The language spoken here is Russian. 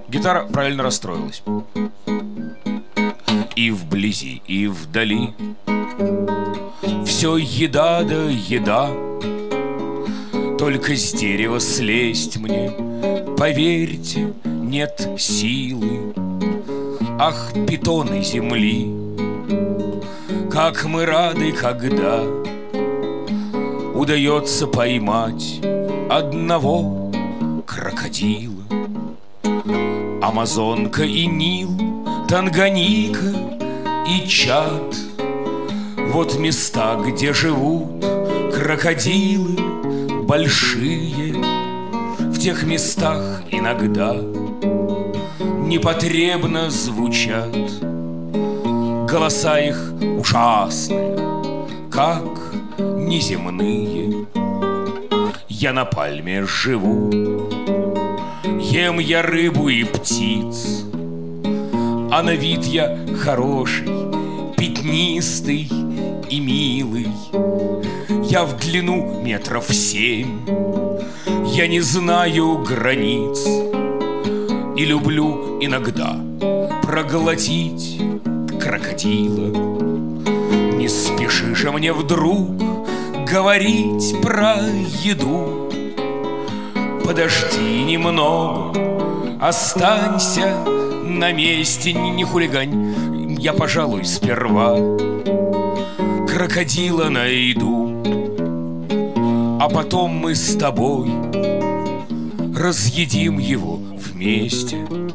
Гитара правильно расстроилась. И вблизи, и вдали все еда да еда. Только с дерева слезть мне, поверьте, нет силы. Ах, питоны земли, как мы рады, когда удается поймать одного крокодила. Амазонка и Нил, Танганьика и Чад — вот места, где живут крокодилы большие. В тех местах иногда непотребно звучат голоса их ужасные, как неземные. Я на пальме живу, ем я рыбу и птиц, а на вид я хороший, пятнистый и милый. Я в длину 7 метров, я не знаю границ и люблю иногда проглотить крокодила. Не спеши же мне вдруг говорить про еду. Подожди немного, останься на месте, не хулигань. Я, пожалуй, сперва крокодила найду, а потом мы с тобой разъедим его вместе.